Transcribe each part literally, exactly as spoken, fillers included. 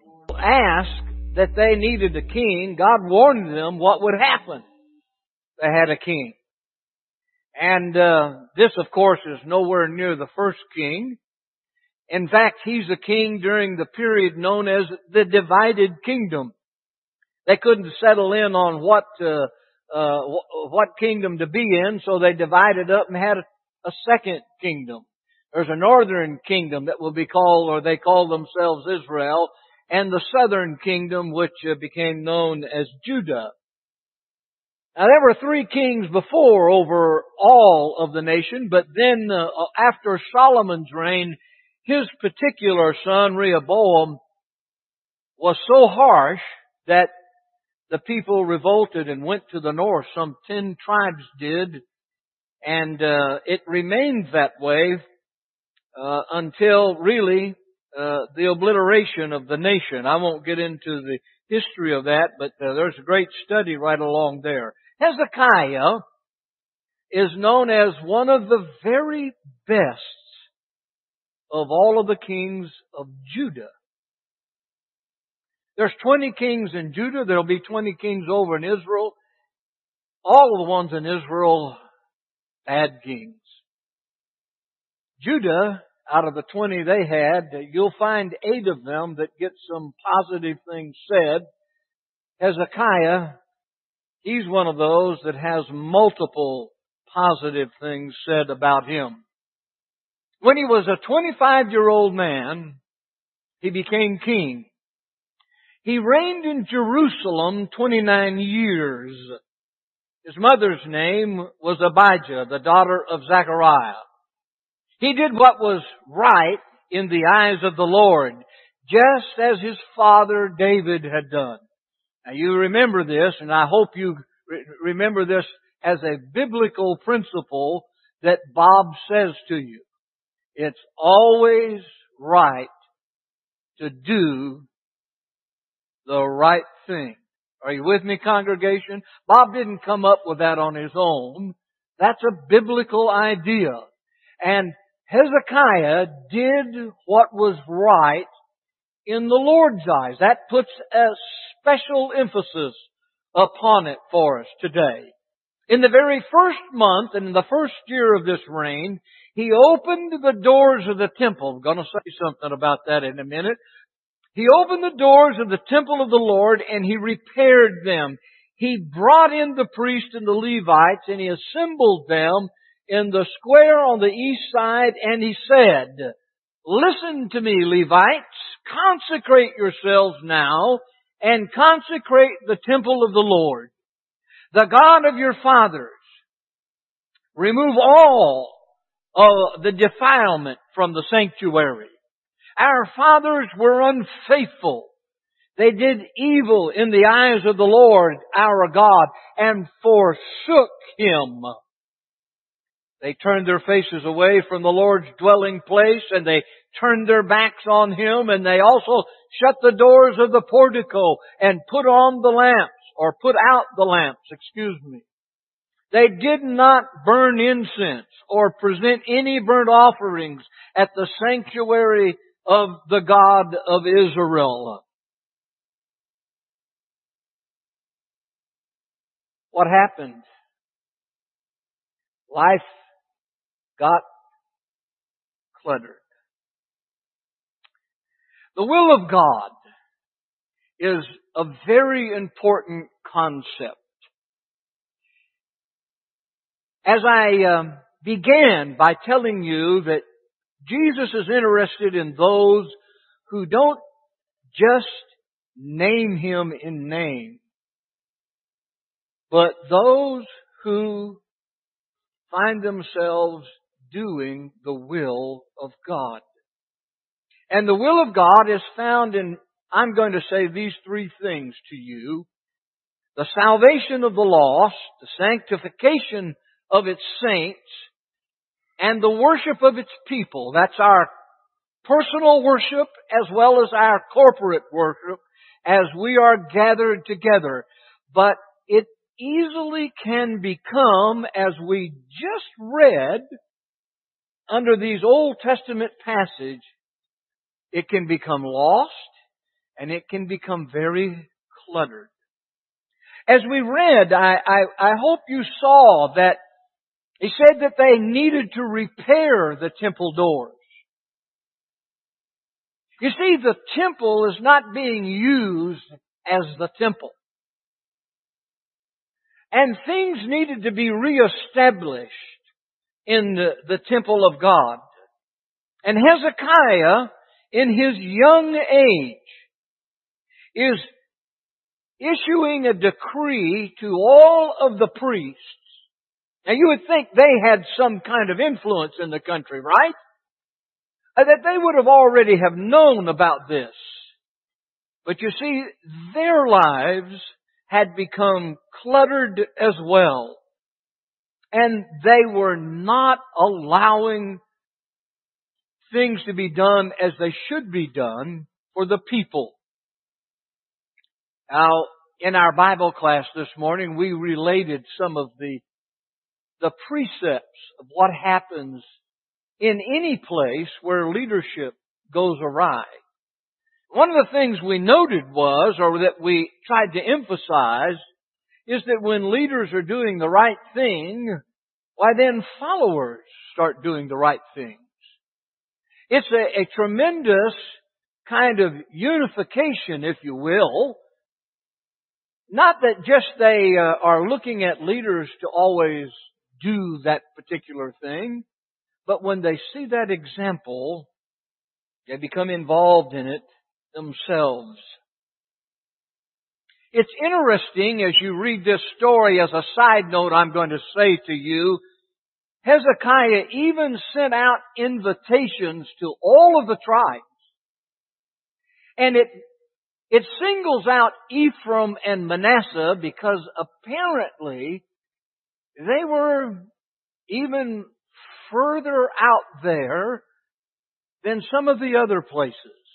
asked that they needed a king, God warned them what would happen if they had a king. And uh, this, of course, is nowhere near the first king. In fact, he's a king during the period known as the divided kingdom. They couldn't settle in on what uh, uh, what kingdom to be in, so they divided up and had a, a second kingdom. There's a northern kingdom that will be called, or they call themselves Israel, and the southern kingdom, which uh, became known as Judah. Now, there were three kings before over all of the nation, but then uh, after Solomon's reign, his particular son, Rehoboam, was so harsh that the people revolted and went to the north. Some ten tribes did, and uh, it remained that way uh, until really uh, the obliteration of the nation. I won't get into the history of that, but uh, there's a great study right along there. Hezekiah is known as one of the very best of all of the kings of Judah. There's twenty kings in Judah. There'll be twenty kings over in Israel. All of the ones in Israel, bad kings. Judah, out of the twenty they had, you'll find eight of them that get some positive things said. Hezekiah, he's one of those that has multiple positive things said about him. When he was a twenty-five-year-old man, he became king. He reigned in Jerusalem twenty-nine years. His mother's name was Abijah, the daughter of Zechariah. He did what was right in the eyes of the Lord, just as his father David had done. Now you remember this, and I hope you re- remember this as a biblical principle that Bob says to you. It's always right to do the right thing. Are you with me, congregation? Bob didn't come up with that on his own. That's a biblical idea. And Hezekiah did what was right in the Lord's eyes. That puts a special emphasis upon it for us today. In the very first month and in the first year of this reign, he opened the doors of the temple. I'm going to say something about that in a minute. He opened the doors of the temple of the Lord and he repaired them. He brought in the priests and the Levites and he assembled them in the square on the east side, and he said, "Listen to me, Levites, consecrate yourselves now and consecrate the temple of the Lord, the God of your fathers. Remove all of the defilement from the sanctuary. Our fathers were unfaithful. They did evil in the eyes of the Lord our God and forsook Him. They turned their faces away from the Lord's dwelling place, and they turned their backs on Him, and they also shut the doors of the portico and put on the lamps, or put out the lamps, excuse me. They did not burn incense or present any burnt offerings at the sanctuary of the God of Israel." What happened? Life got cluttered. The will of God is a very important concept. As I um, began by telling you that Jesus is interested in those who don't just name Him in name, but those who find themselves doing the will of God. And the will of God is found in, I'm going to say these three things to you: the salvation of the lost, the sanctification of its saints, and the worship of its people. That's our personal worship as well as our corporate worship as we are gathered together. But it easily can become, as we just read under these Old Testament passages, it can become lost And it can become very cluttered. As we read, I, I, I hope you saw that he said that they needed to repair the temple doors. You see, the temple is not being used as the temple. And things needed to be reestablished in the, the temple of God. And Hezekiah, in his young age, is issuing a decree to all of the priests. Now you would think they had some kind of influence in the country, right? That they would have already have known about this. But you see, their lives had become cluttered as well. And they were not allowing things to be done as they should be done for the people. Now, in our Bible class this morning, we related some of the, the precepts of what happens in any place where leadership goes awry. One of the things we noted was, or that we tried to emphasize, is that when leaders are doing the right thing, why then followers start doing the right things. It's a, a tremendous kind of unification, if you will. Not that just they uh, are looking at leaders to always do that particular thing, but when they see that example, they become involved in it themselves. It's interesting as you read this story, as a side note I'm going to say to you, Hezekiah even sent out invitations to all of the tribes. And it, it singles out Ephraim and Manasseh because apparently they were even further out there than some of the other places.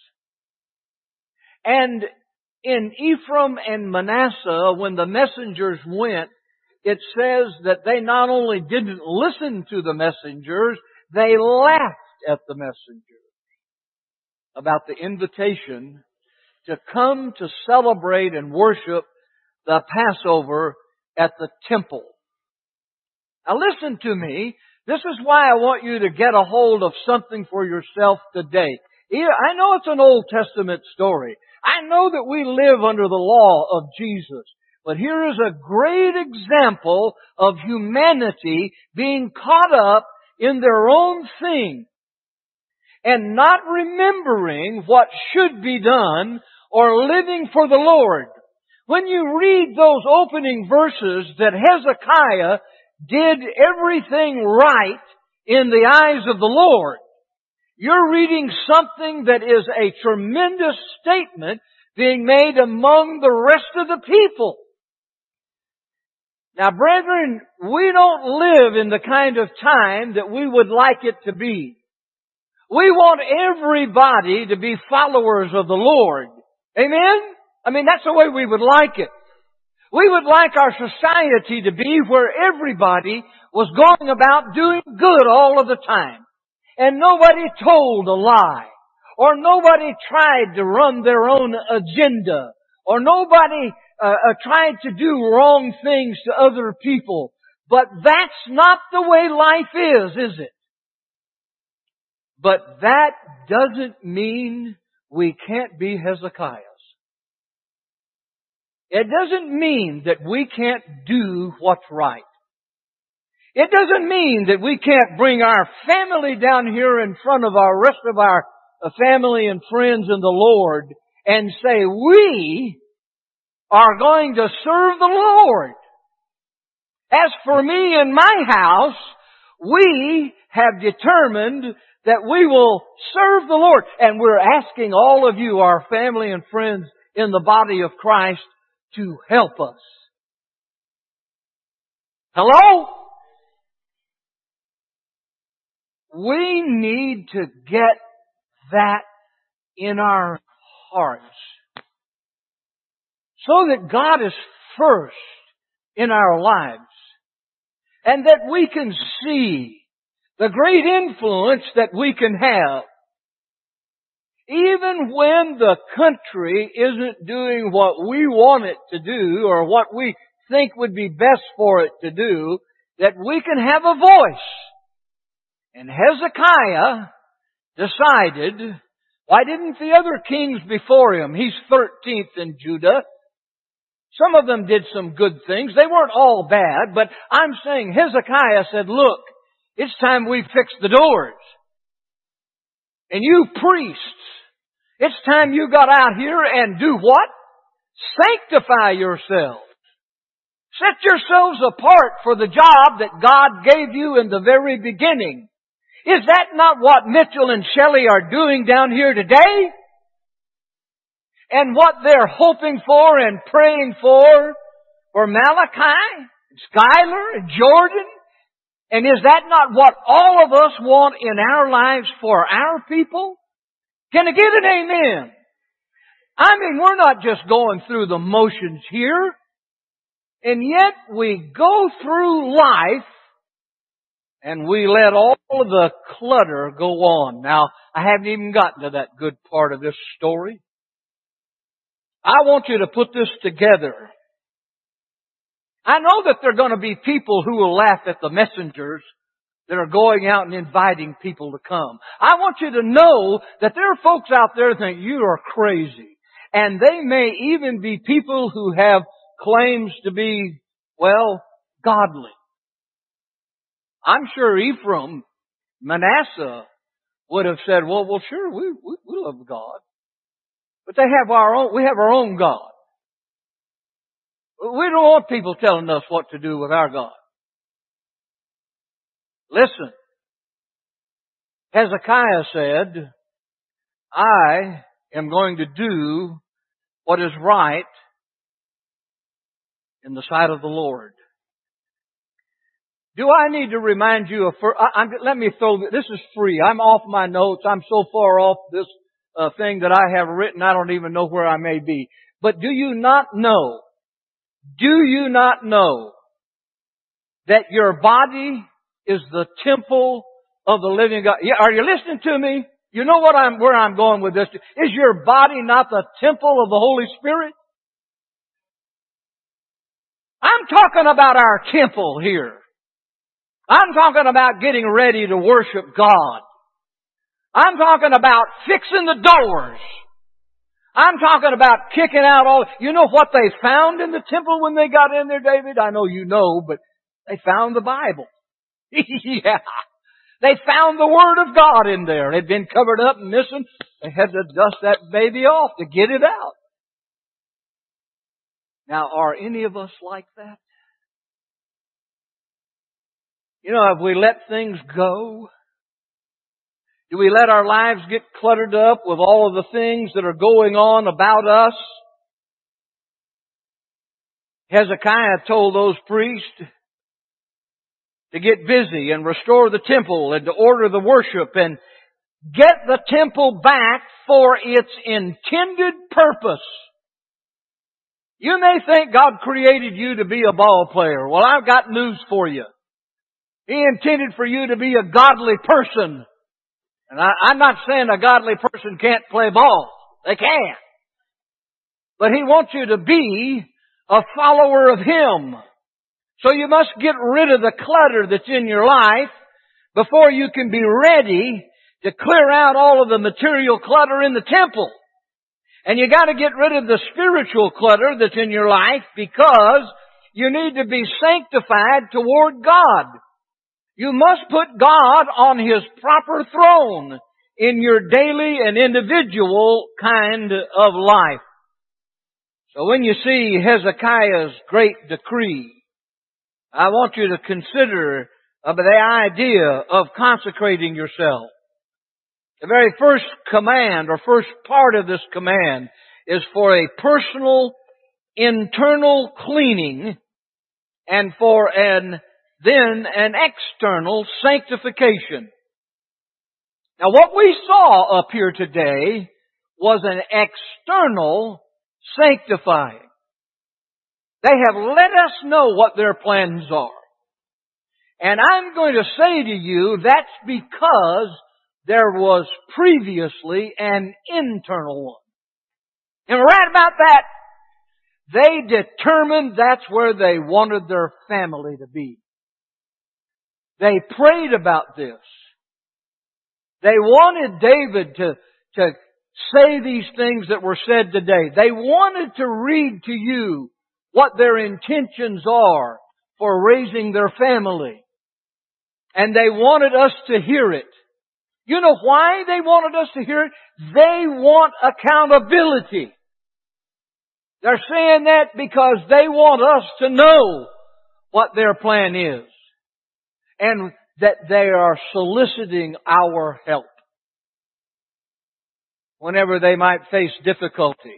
And in Ephraim and Manasseh, when the messengers went, it says that they not only didn't listen to the messengers, they laughed at the messengers about the invitation to come to celebrate and worship the Passover at the temple. Now listen to me. This is why I want you to get a hold of something for yourself today. I know it's an Old Testament story. I know that we live under the law of Jesus. But here is a great example of humanity being caught up in their own thing and not remembering what should be done or living for the Lord. When you read those opening verses that Hezekiah did everything right in the eyes of the Lord, you're reading something that is a tremendous statement being made among the rest of the people. Now, brethren, we don't live in the kind of time that we would like it to be. We want everybody to be followers of the Lord. Amen? I mean, that's the way we would like it. We would like our society to be where everybody was going about doing good all of the time. And nobody told a lie. Or nobody tried to run their own agenda. Or nobody uh, uh, tried to do wrong things to other people. But that's not the way life is, is it? But that doesn't mean we can't be Hezekiahs. It doesn't mean that we can't do what's right. It doesn't mean that we can't bring our family down here in front of our rest of our family and friends in the Lord and say, we are going to serve the Lord. As for me and my house, we have determined that we will serve the Lord. And we're asking all of you, our family and friends in the body of Christ, to help us. Hello? We need to get that in our hearts so that God is first in our lives and that we can see the great influence that we can have. even when the country isn't doing what we want it to do or what we think would be best for it to do, that we can have a voice. And Hezekiah decided, why didn't the other kings before him? He's thirteenth in Judah. Some of them did some good things. They weren't all bad, but I'm saying Hezekiah said, look, it's time we fix the doors. And you priests, it's time you got out here and do what? Sanctify yourselves. Set yourselves apart for the job that God gave you in the very beginning. Is that not what Mitchell and Shelley are doing down here today? And what they're hoping for and praying for, for Malachi, and Schuyler, and Jordan? And is that not what all of us want in our lives for our people? Can I get an amen? I mean, we're not just going through the motions here. And yet we go through life and we let all of the clutter go on. Now, I haven't even gotten to that good part of this story. I want you to put this together. I know that there are going to be people who will laugh at the messengers that are going out and inviting people to come. I want you to know that there are folks out there that think you are crazy. And they may even be people who have claims to be, well, godly. I'm sure Ephraim, Manasseh would have said, well, well, sure, we, we, we love God. But they have our own, we have our own God. We don't want people telling us what to do with our God. Listen. Hezekiah said, I am going to do what is right in the sight of the Lord. Do I need to remind you of, I, I, let me throw, this is free. I'm off my notes. I'm so far off this uh, thing that I have written, I don't even know where I may be. But do you not know, do you not know that your body is the temple of the living God? Yeah, are you listening to me? You know what I'm, where I'm going with this? Is your body not the temple of the Holy Spirit? I'm talking about our temple here. I'm talking about getting ready to worship God. I'm talking about fixing the doors. I'm talking about kicking out all... You know what they found in the temple when they got in there, David? I know you know, but they found the Bible. Yeah. They found the Word of God in there. It had been covered up and missing. They had to dust that baby off to get it out. Now, are any of us like that? You know, have we let things go? Do we let our lives get cluttered up with all of the things that are going on about us? Hezekiah told those priests to get busy and restore the temple and to order the worship and get the temple back for its intended purpose. You may think God created you to be a ball player. Well, I've got news for you. He intended for you to be a godly person. And I, I'm not saying a godly person can't play ball. They can. But He wants you to be a follower of Him. So you must get rid of the clutter that's in your life before you can be ready to clear out all of the material clutter in the temple. And you got to get rid of the spiritual clutter that's in your life because you need to be sanctified toward God. You must put God on His proper throne in your daily and individual kind of life. So when you see Hezekiah's great decree, I want you to consider uh, the idea of consecrating yourself. The very first command or first part of this command is for a personal internal cleaning and for an then an external sanctification. Now what we saw up here today was an external sanctifying. They have let us know what their plans are. And I'm going to say to you, that's because there was previously an internal one. And right about that, they determined that's where they wanted their family to be. They prayed about this. They wanted David to, to say these things that were said today. They wanted to read to you what their intentions are for raising their family. And they wanted us to hear it. You know why they wanted us to hear it? They want accountability. They're saying that because they want us to know what their plan is. And that they are soliciting our help whenever they might face difficulty.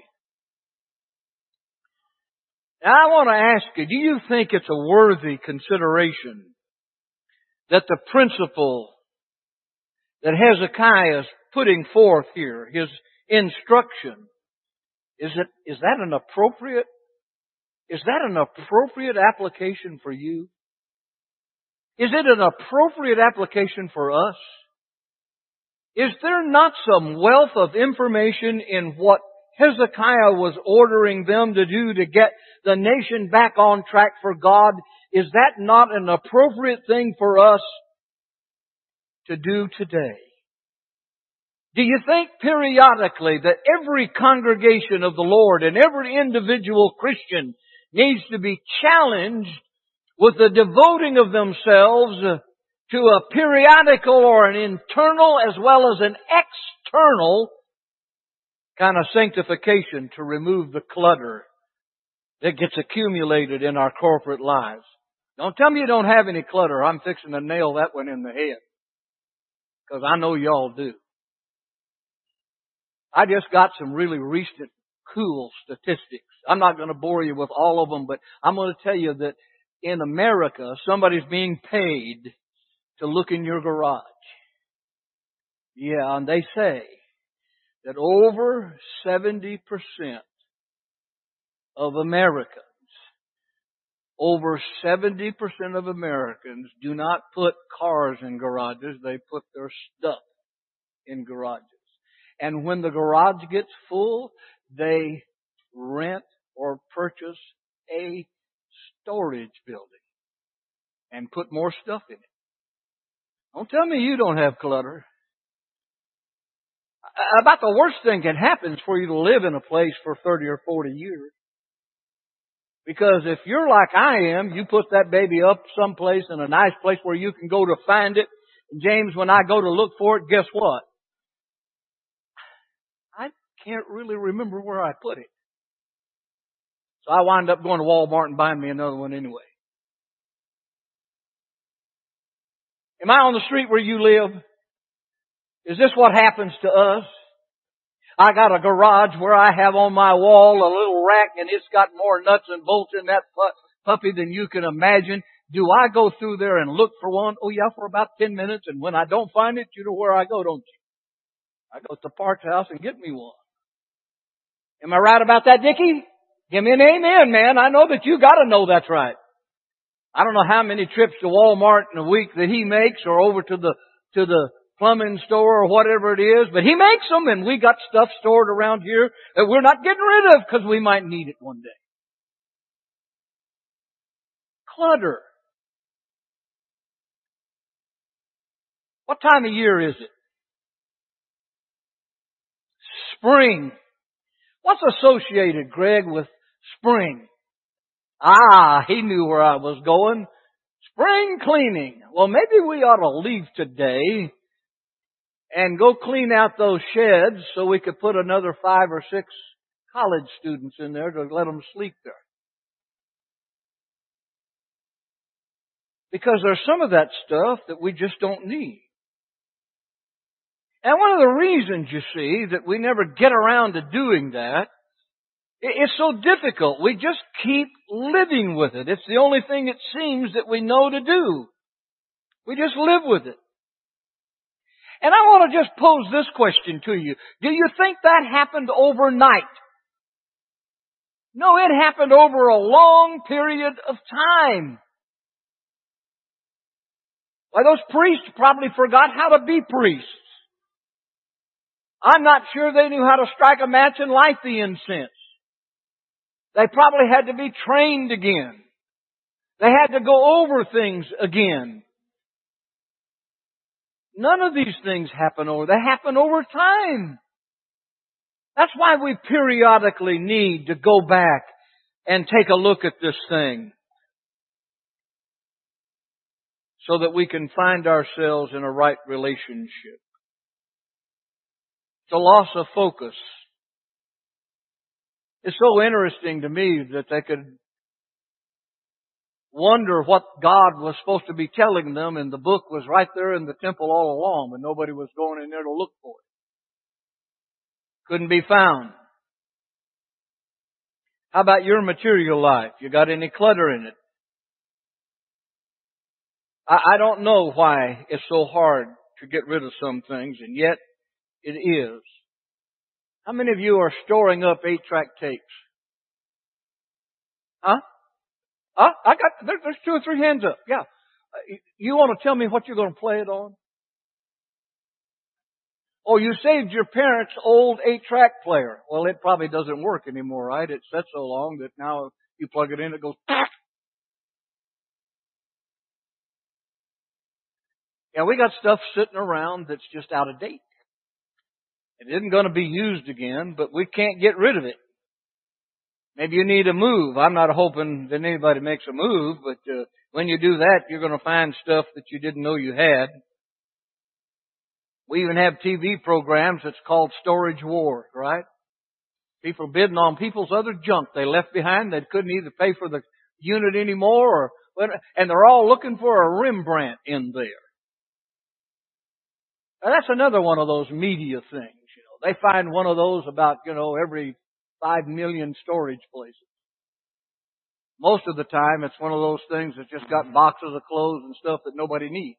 Now I want to ask you, do you think it's a worthy consideration that the principle that Hezekiah is putting forth here, his instruction, is it, is that an appropriate, is that an appropriate application for you? Is it an appropriate application for us? Is there not some wealth of information in what Hezekiah was ordering them to do to get the nation back on track for God? Is that not an appropriate thing for us to do today? Do you think periodically that every congregation of the Lord and every individual Christian needs to be challenged with the devoting of themselves to a periodical or an internal as well as an external kind of sanctification to remove the clutter that gets accumulated in our corporate lives? Don't tell me you don't have any clutter. I'm fixing to nail that one in the head. Because I know y'all do. I just got some really recent cool statistics. I'm not going to bore you with all of them, but I'm going to tell you that in America, somebody's being paid to look in your garage. Yeah, and they say that over seventy percent of Americans, over seventy percent of Americans do not put cars in garages, they put their stuff in garages. And when the garage gets full, they rent or purchase a storage building and put more stuff in it. Don't tell me you don't have clutter. About the worst thing can happen is for you to live in a place for thirty or forty years. Because if you're like I am, you put that baby up someplace in a nice place where you can go to find it. And James, when I go to look for it, guess what? I can't really remember where I put it. So I wind up going to Walmart and buying me another one anyway. Am I on the street where you live? Is this what happens to us? I got a garage where I have on my wall a little rack and it's got more nuts and bolts in that puppy than you can imagine. Do I go through there and look for one? Oh yeah, for about ten minutes, and when I don't find it, you know where I go, don't you? I go to the parts house and get me one. Am I right about that, Dickie? Give me an amen, man. I know that you gotta know that's right. I don't know how many trips to Walmart in a week that he makes, or over to the, to the plumbing store or whatever it is, but he makes them, and we got stuff stored around here that we're not getting rid of because we might need it one day. Clutter. What time of year is it? Spring. What's associated, Greg, with spring? Ah, he knew where I was going. Spring cleaning. Well, maybe we ought to leave today and go clean out those sheds so we could put another five or six college students in there to let them sleep there. Because there's some of that stuff that we just don't need. And one of the reasons, you see, that we never get around to doing that, it's so difficult. We just keep living with it. It's the only thing it seems that we know to do. We just live with it. And I want to just pose this question to you. Do you think that happened overnight? No, it happened over a long period of time. Why, those priests probably forgot how to be priests. I'm not sure they knew how to strike a match and light the incense. They probably had to be trained again. They had to go over things again. None of these things happen over. They happen over time. That's why we periodically need to go back and take a look at this thing, so that we can find ourselves in a right relationship. It's a loss of focus. It's so interesting to me that they could wonder what God was supposed to be telling them, and the book was right there in the temple all along, but nobody was going in there to look for it. Couldn't be found. How about your material life? You got any clutter in it? I, I don't know why it's so hard to get rid of some things, and yet it is. How many of you are storing up eight-track tapes? Huh? Huh? I got, there, there's two or three hands up. Yeah. You want to tell me what you're going to play it on? Oh, you saved your parents' old eight-track player. Well, it probably doesn't work anymore, right? It's set so long that now you plug it in, it goes, yeah, we got stuff sitting around that's just out of date. It isn't going to be used again, but we can't get rid of it. Maybe you need a move. I'm not hoping that anybody makes a move, but uh, when you do that, you're going to find stuff that you didn't know you had. We even have T V programs that's called Storage Wars, right? People bidding on people's other junk they left behind. They couldn't either pay for the unit anymore, or and they're all looking for a Rembrandt in there. Now, that's another one of those media things. You know, they find one of those about, you know, every five million storage places. Most of the time, it's one of those things that's just got boxes of clothes and stuff that nobody needs.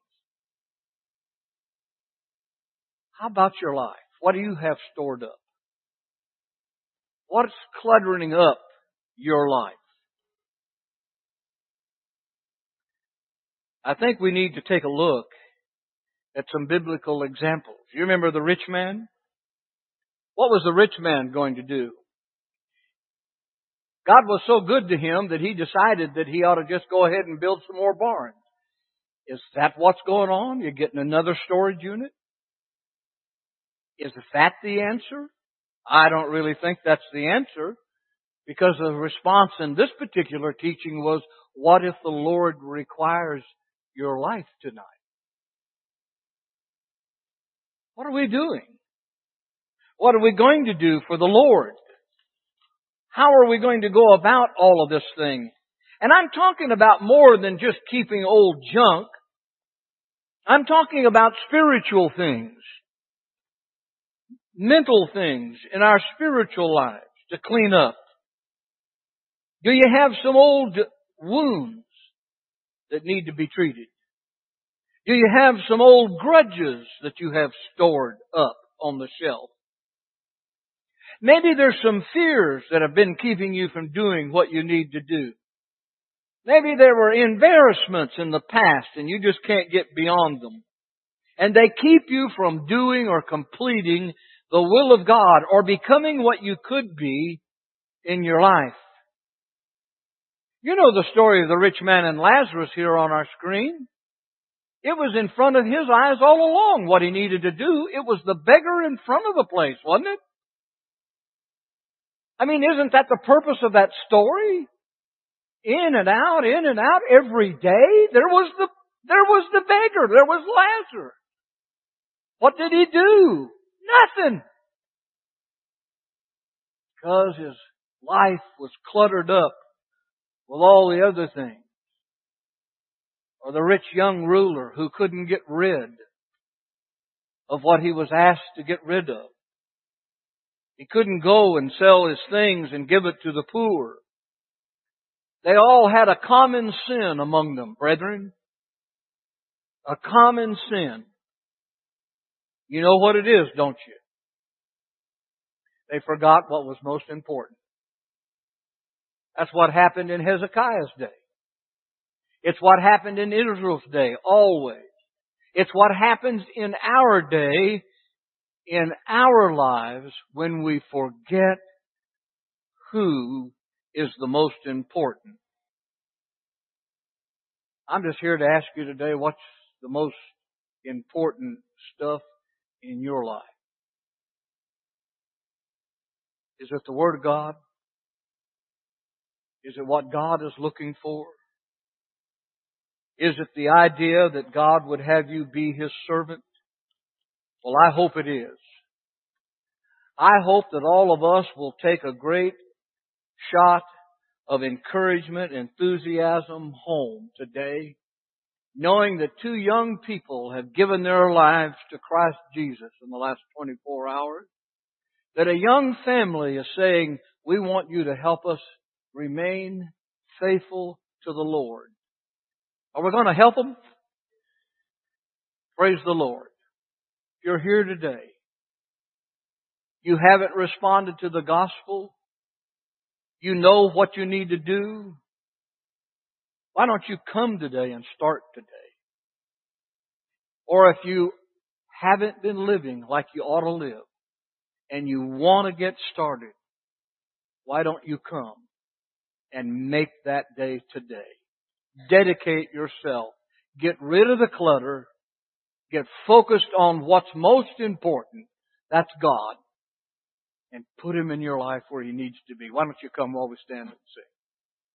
How about your life? What do you have stored up? What's cluttering up your life? I think we need to take a look at some biblical examples. You remember the rich man? What was the rich man going to do? God was so good to him that he decided that he ought to just go ahead and build some more barns. Is that what's going on? You're getting another storage unit? Is that the answer? I don't really think that's the answer, because the response in this particular teaching was, what if the Lord requires your life tonight? What are we doing? What are we going to do for the Lord? How are we going to go about all of this thing? And I'm talking about more than just keeping old junk. I'm talking about spiritual things, mental things in our spiritual lives to clean up. Do you have some old wounds that need to be treated? Do you have some old grudges that you have stored up on the shelf? Maybe there's some fears that have been keeping you from doing what you need to do. Maybe there were embarrassments in the past and you just can't get beyond them. And they keep you from doing or completing the will of God or becoming what you could be in your life. You know the story of the rich man and Lazarus here on our screen. It was in front of his eyes all along what he needed to do. It was the beggar in front of the place, wasn't it? I mean, isn't that the purpose of that story? In and out, in and out, every day. There was the, there was the beggar. There was Lazarus. What did he do? Nothing. Because his life was cluttered up with all the other things. Or the rich young ruler who couldn't get rid of what he was asked to get rid of. He couldn't go and sell his things and give it to the poor. They all had a common sin among them, brethren. A common sin. You know what it is, don't you? They forgot what was most important. That's what happened in Hezekiah's day. It's what happened in Israel's day, always. It's what happens in our day in our lives when we forget who is the most important. I'm just here to ask you today, what's the most important stuff in your life? Is it the Word of God? Is it what God is looking for? Is it the idea that God would have you be His servant? Well, I hope it is. I hope that all of us will take a great shot of encouragement, enthusiasm home today, knowing that two young people have given their lives to Christ Jesus in the last twenty-four hours, that a young family is saying, we want you to help us remain faithful to the Lord. Are we going to help them? Praise the Lord. If you're here today, you haven't responded to the gospel, you know what you need to do, why don't you come today and start today? Or if you haven't been living like you ought to live and you want to get started, why don't you come and make that day today? Dedicate yourself. Get rid of the clutter. Get focused on what's most important. That's God. And put Him in your life where He needs to be. Why don't you come while we stand and sing?